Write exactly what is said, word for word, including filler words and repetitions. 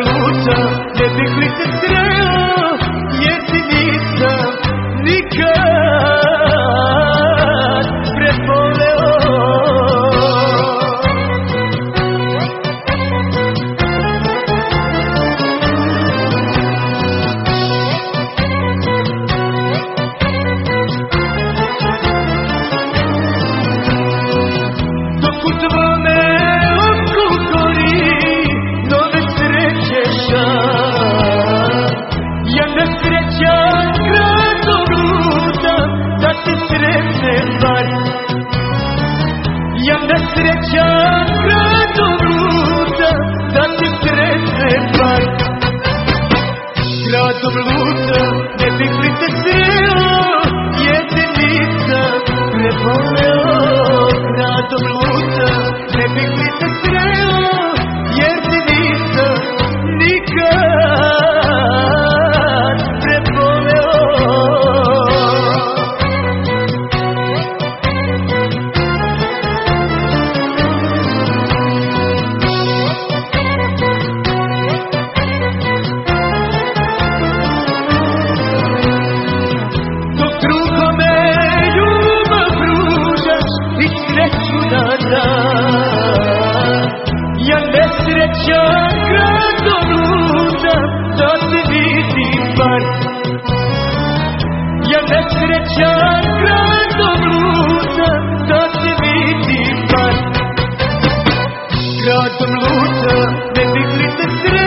luta, ne bih li te sreo, jer ti nisam nikad preboleo. Dok u tvome oku gori nove sreće šalj, ja nesrećan gradom lutam da ti sretnem bar. Ja nesrećan gradom lutam da ti sretnem bar. Gradom lutam, ne bih li te sreo, jer te nisam preboleo. Gradom lutam, ne bih li te sreo, jer ti nisam nikad preboleo. Dok drugome ljubav pružaš i sreću na dan, ja nesrećan gradom lutam da te vidim bar. Ja nesrećan gradom lutam da te vidim bar. Gradom lutam, ne bih li te sreo,